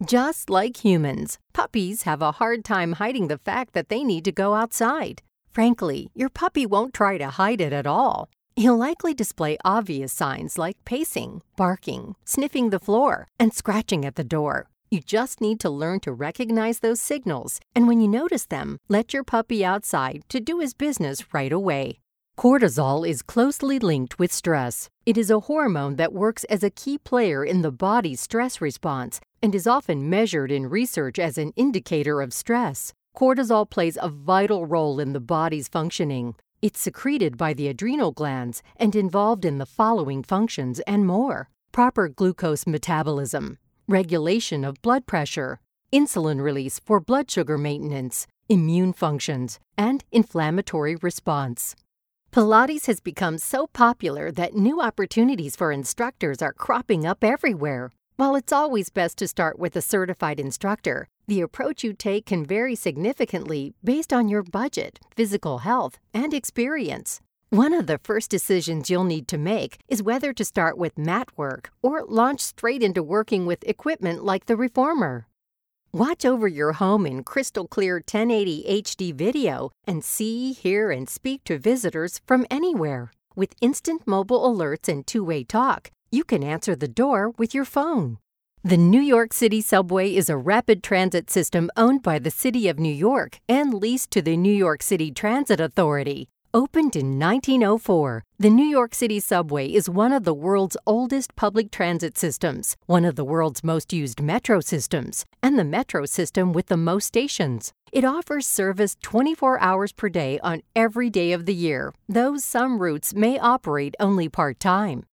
Just like humans, puppies have a hard time hiding the fact that they need to go outside. Frankly, your puppy won't try to hide it at all. He'll likely display obvious signs like pacing, barking, sniffing the floor, and scratching at the door. You just need to learn to recognize those signals, and when you notice them, let your puppy outside to do his business right away. Cortisol is closely linked with stress. It is a hormone that works as a key player in the body's stress response and is often measured in research as an indicator of stress. Cortisol plays a vital role in the body's functioning. It's secreted by the adrenal glands and involved in the following functions and more: proper glucose metabolism, regulation of blood pressure, insulin release for blood sugar maintenance, immune functions, and inflammatory response. Pilates has become so popular that new opportunities for instructors are cropping up everywhere. While it's always best to start with a certified instructor, the approach you take can vary significantly based on your budget, physical health, and experience. One of the first decisions you'll need to make is whether to start with mat work or launch straight into working with equipment like the Reformer. Watch over your home in crystal clear 1080 HD video and see, hear, and speak to visitors from anywhere. With instant mobile alerts and two-way talk, you can answer the door with your phone. The New York City Subway is a rapid transit system owned by the City of New York and leased to the New York City Transit Authority. Opened in 1904, the New York City Subway is one of the world's oldest public transit systems, one of the world's most used metro systems, and the metro system with the most stations. It offers service 24 hours per day on every day of the year, though some routes may operate only part-time.